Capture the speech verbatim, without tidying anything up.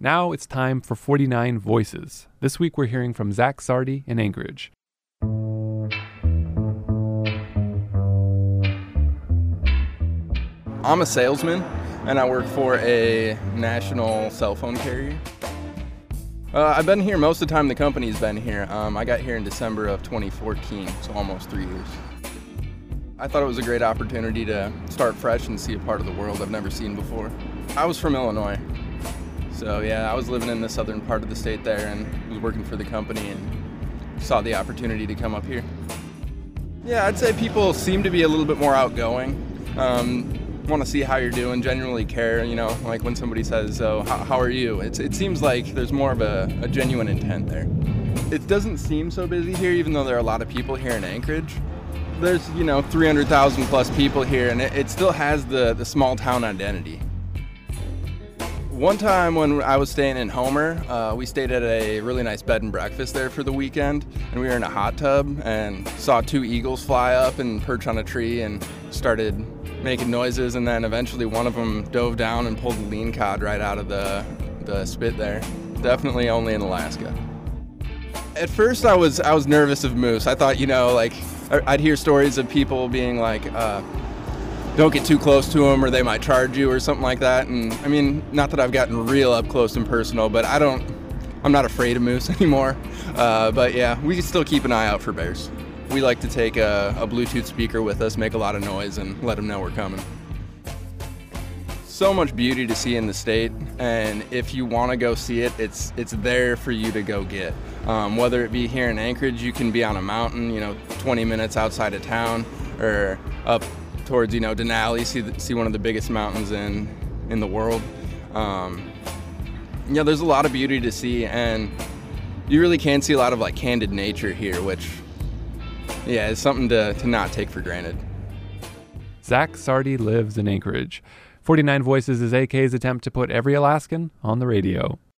Now it's time for forty-nine Voices. This week we're hearing from Zach Sardi in Anchorage. I'm a salesman, and I work for a national cell phone carrier. Uh, I've been here most of the time the company's been here. Um, I got here in December of twenty fourteen, so almost three years. I thought it was a great opportunity to start fresh and see a part of the world I've never seen before. I was from Illinois, so yeah, I was living in the southern part of the state there and was working for the company and saw the opportunity to come up here. Yeah, I'd say people seem to be a little bit more outgoing. Um, want to see how you're doing, genuinely care, you know, like when somebody says, oh, how, how are you? It's, it seems like there's more of a, a genuine intent there. It doesn't seem so busy here, even though there are a lot of people here in Anchorage. There's, you know, three hundred thousand plus people here, and it, it still has the, the small town identity. One time when I was staying in Homer, uh, we stayed at a really nice bed and breakfast there for the weekend, and we were in a hot tub and saw two eagles fly up and perch on a tree and started making noises, and then eventually one of them dove down and pulled a lean cod right out of the, the spit there. Definitely only in Alaska. At first I was I was nervous of moose. I thought, you know, like, I'd hear stories of people being like, uh, don't get too close to them or they might charge you or something like that. And I mean, not that I've gotten real up close and personal, but I don't, I'm not afraid of moose anymore. Uh, but yeah, we can still keep an eye out for bears. We like to take a, a Bluetooth speaker with us, make a lot of noise, and let them know we're coming. So much beauty to see in the state, and if you want to go see it, it's it's there for you to go get. Um, whether it be here in Anchorage, you can be on a mountain, you know, twenty minutes outside of town, or up towards, you know, Denali, see the, see one of the biggest mountains in in the world. Um, yeah, there's a lot of beauty to see, and you really can see a lot of like candid nature here, which, yeah, is something to, to not take for granted. Zach Sardi lives in Anchorage. forty-nine Voices is A K's attempt to put every Alaskan on the radio.